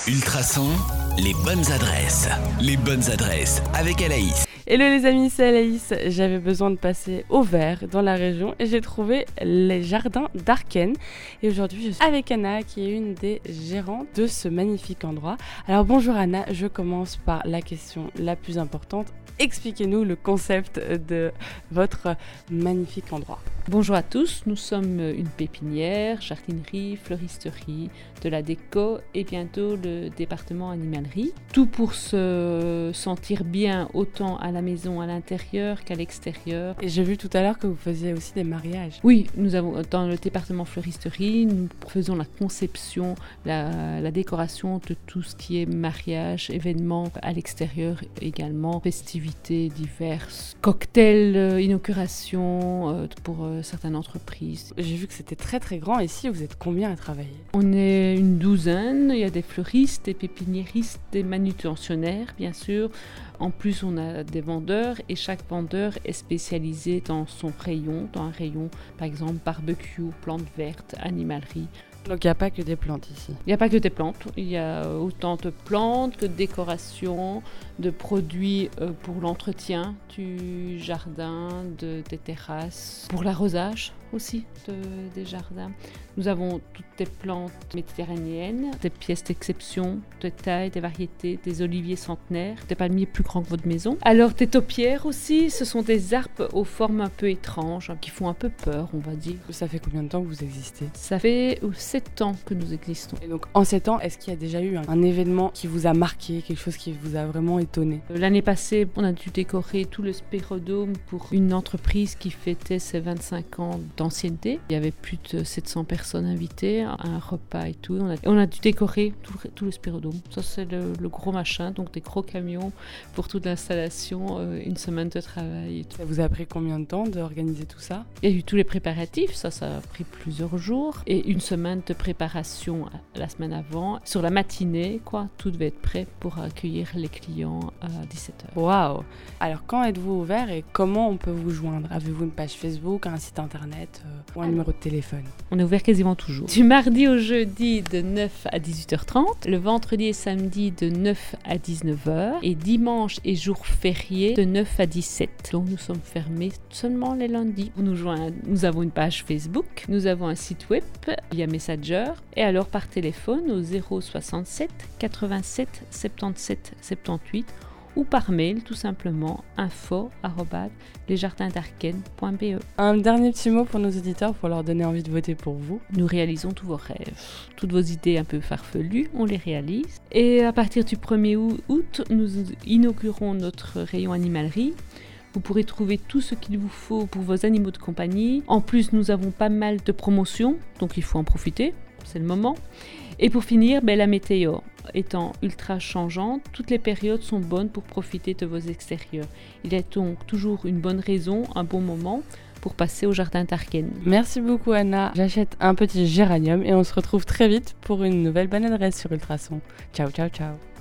Ultrason, les bonnes adresses. Les bonnes adresses avec Alaïs. Hello les amis, c'est Alaïs. J'avais besoin de passer au vert dans la région et j'ai trouvé les jardins d'Arken. Et aujourd'hui, je suis avec Anna qui est une des gérantes de ce magnifique endroit. Alors bonjour Anna, je commence par la question la plus importante. Expliquez-nous le concept de votre magnifique endroit. Bonjour à tous, nous sommes une pépinière, jardinerie, fleuristerie, de la déco et bientôt le département animalerie. Tout pour se sentir bien autant à la maison, à l'intérieur qu'à l'extérieur. Et j'ai vu tout à l'heure que vous faisiez aussi des mariages. Oui, nous avons dans le département fleuristerie, nous faisons la conception, la décoration de tout ce qui est mariage, événements à l'extérieur également, festivités diverses, cocktails, inauguration pour certaines entreprises. J'ai vu que c'était très très grand. Ici, vous êtes combien à travailler ? On est une douzaine, il y a des fleuristes, des pépiniéristes, des manutentionnaires bien sûr. En plus, on a des vendeurs et chaque vendeur est spécialisé dans son rayon, dans un rayon par exemple barbecue, plantes vertes, animalerie. Donc il n'y a pas que des plantes ici. Il n'y a pas que des plantes, il y a autant de plantes que de décorations, de produits pour l'entretien du jardin, des terrasses, pour l'arrosage aussi des jardins. Nous avons toutes des plantes méditerranéennes, des pièces d'exception, de taille, des variétés, des oliviers centenaires, des palmiers plus grands que votre maison. Alors des taupières aussi, ce sont des arbres aux formes un peu étranges, qui font un peu peur on va dire. Ça fait combien de temps que vous existez ? Ça fait 7 ans que nous existons. Et donc en 7 ans, est-ce qu'il y a déjà eu un événement qui vous a marqué, quelque chose qui vous a vraiment étonné ? L'année passée, on a dû décorer tout le Spérodome pour une entreprise qui fêtait ses 25 ans d'ancienneté. Il y avait plus de 700 personnes invitées, un repas et tout. On a dû décorer tout le Spérodome. Ça, c'est le gros machin, donc des gros camions pour toute l'installation, une semaine de travail et tout. Ça vous a pris combien de temps d'organiser tout ça ? Il y a eu tous les préparatifs, ça a pris plusieurs jours. Et une semaine de préparation la semaine avant. Sur la matinée, tout devait être prêt pour accueillir les clients à 17h. Waouh ! Alors quand êtes-vous ouvert et comment on peut vous joindre ? Avez-vous une page Facebook, un site internet ou un numéro de téléphone ? On est ouvert quasiment toujours. Du mardi au jeudi de 9 à 18h30, le vendredi et samedi de 9 à 19h et dimanche et jours fériés de 9 à 17. Donc nous sommes fermés seulement les lundis. Nous avons une page Facebook, nous avons un site web via Messenger et alors par téléphone au 067 87 77 78 ou par mail tout simplement info@lesjardindarken.be. Un dernier petit mot pour nos auditeurs pour leur donner envie de voter pour vous. Nous réalisons tous vos rêves. Toutes vos idées un peu farfelues, on les réalise. Et à partir du 1er août, nous inaugurons notre rayon animalerie. Vous pourrez trouver tout ce qu'il vous faut pour vos animaux de compagnie. En plus, nous avons pas mal de promotions, donc il faut en profiter, c'est le moment. Et pour finir, la météo étant ultra changeante, toutes les périodes sont bonnes pour profiter de vos extérieurs. Il est donc toujours une bonne raison, un bon moment pour passer au jardin d'Arken. Merci beaucoup Anna. J'achète un petit géranium et on se retrouve très vite pour une nouvelle bonne adresse sur Ultrason. Ciao, ciao, ciao.